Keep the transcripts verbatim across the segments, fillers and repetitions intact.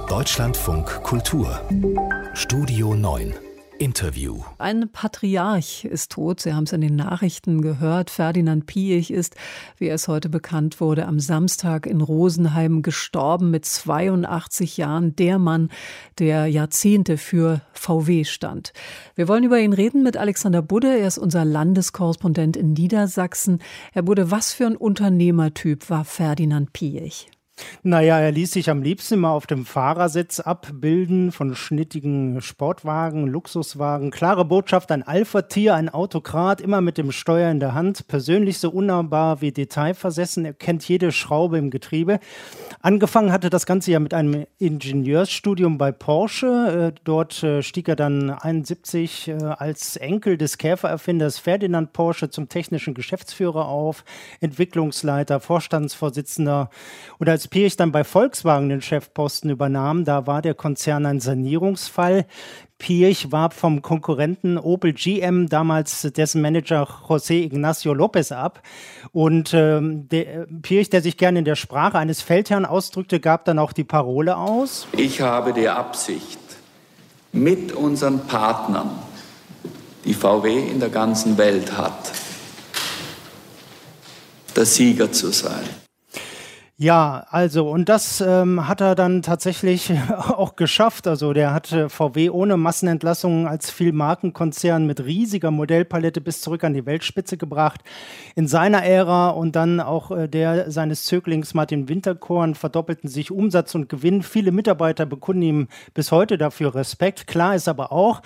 Deutschlandfunk Kultur Studio neun Interview. Ein Patriarch ist tot. Sie haben es in den Nachrichten gehört. Ferdinand Piëch ist, wie es heute bekannt wurde, am Samstag in Rosenheim gestorben mit zweiundachtzig Jahren. Der Mann, der Jahrzehnte für V W stand. Wir wollen über ihn reden mit Alexander Budde. Er ist unser Landeskorrespondent in Niedersachsen. Herr Budde, was für ein Unternehmertyp war Ferdinand Piëch? Naja, er ließ sich am liebsten immer auf dem Fahrersitz abbilden von schnittigen Sportwagen, Luxuswagen. Klare Botschaft, ein Alpha-Tier, ein Autokrat, immer mit dem Steuer in der Hand. Persönlich so unnahbar wie detailversessen. Er kennt jede Schraube im Getriebe. Angefangen hatte das Ganze ja mit einem Ingenieursstudium bei Porsche. Dort stieg er dann einundsiebzig als Enkel des Käfererfinders Ferdinand Porsche zum technischen Geschäftsführer auf, Entwicklungsleiter, Vorstandsvorsitzender. Und als Piëch dann bei Volkswagen den Chefposten übernahm, da war der Konzern ein Sanierungsfall. Piëch warb vom Konkurrenten Opel G M damals dessen Manager José Ignacio López ab. Und ähm, der, Piëch, der sich gerne in der Sprache eines Feldherrn ausdrückte, gab dann auch die Parole aus. Ich habe die Absicht, mit unseren Partnern, die V W in der ganzen Welt hat, der Sieger zu sein. Ja, also und das ähm, hat er dann tatsächlich auch geschafft. Also der hat äh, V W ohne Massenentlassungen als Vielmarkenkonzern mit riesiger Modellpalette bis zurück an die Weltspitze gebracht. In seiner Ära und dann auch äh, der seines Zöglings Martin Winterkorn verdoppelten sich Umsatz und Gewinn. Viele Mitarbeiter bekunden ihm bis heute dafür Respekt. Klar ist aber auch,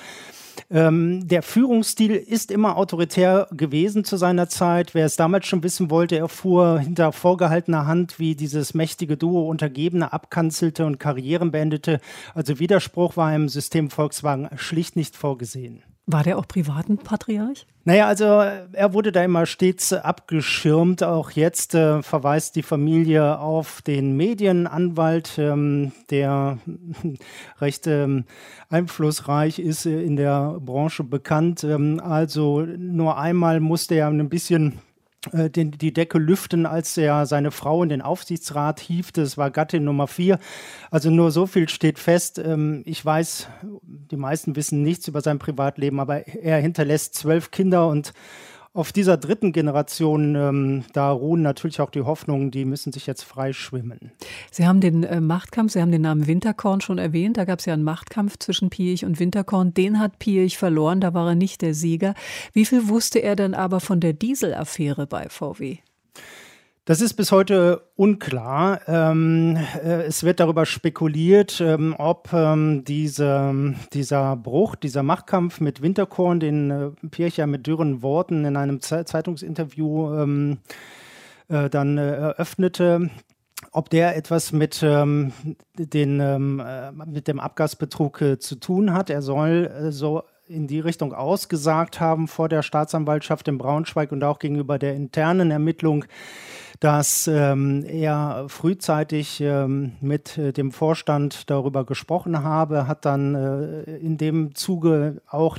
Ähm, der Führungsstil ist immer autoritär gewesen zu seiner Zeit. Wer es damals schon wissen wollte, erfuhr hinter vorgehaltener Hand, wie dieses mächtige Duo Untergebene abkanzelte und Karrieren beendete. Also Widerspruch war im System Volkswagen schlicht nicht vorgesehen. War der auch privat ein Patriarch? Naja, also er wurde da immer stets abgeschirmt. Auch jetzt äh, verweist die Familie auf den Medienanwalt, ähm, der recht ähm, einflussreich ist, äh, in der Branche bekannt. Ähm, also nur einmal musste er ein bisschen Den, die Decke lüften, als er seine Frau in den Aufsichtsrat hiefte. Es war Gattin Nummer vier. Also nur so viel steht fest. Ähm, ich weiß, die meisten wissen nichts über sein Privatleben, aber er hinterlässt zwölf Kinder und auf dieser dritten Generation, ähm, da ruhen natürlich auch die Hoffnungen, die müssen sich jetzt frei schwimmen. Sie haben den äh, Machtkampf, Sie haben den Namen Winterkorn schon erwähnt. Da gab es ja einen Machtkampf zwischen Piëch und Winterkorn. Den hat Piëch verloren, da war er nicht der Sieger. Wie viel wusste er denn aber von der Dieselaffäre bei V W? Das ist bis heute unklar. Ähm, äh, es wird darüber spekuliert, ähm, ob ähm, diese, dieser Bruch, dieser Machtkampf mit Winterkorn, den äh, Piëch ja mit dürren Worten in einem Ze- Zeitungsinterview ähm, äh, dann äh, eröffnete, ob der etwas mit, ähm, den, ähm, äh, mit dem Abgasbetrug äh, zu tun hat. Er soll äh, so in die Richtung ausgesagt haben vor der Staatsanwaltschaft in Braunschweig und auch gegenüber der internen Ermittlung, dass ähm, er frühzeitig ähm, mit äh, dem Vorstand darüber gesprochen habe, hat dann äh, in dem Zuge auch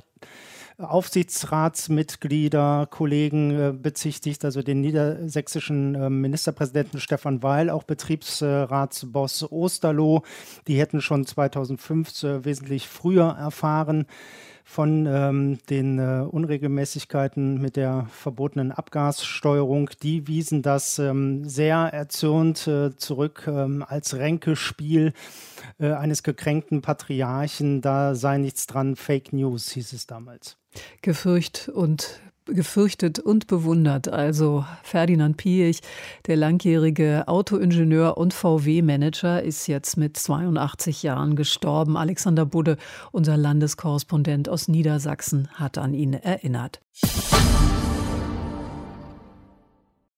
Aufsichtsratsmitglieder, Kollegen äh, bezichtigt, also den niedersächsischen äh, Ministerpräsidenten Stefan Weil, auch Betriebsratsboss Osterloh. Die hätten schon zweitausendfünf äh, wesentlich früher erfahren von ähm, den äh, Unregelmäßigkeiten mit der verbotenen Abgassteuerung. Die wiesen das ähm, sehr erzürnt äh, zurück ähm, als Ränkespiel äh, eines gekränkten Patriarchen. Da sei nichts dran, Fake News, hieß es damals. Gefürcht und Gefürchtet und bewundert, also Ferdinand Piëch, der langjährige Autoingenieur und V W-Manager, ist jetzt mit zweiundachtzig Jahren gestorben. Alexander Budde, unser Landeskorrespondent aus Niedersachsen, hat an ihn erinnert.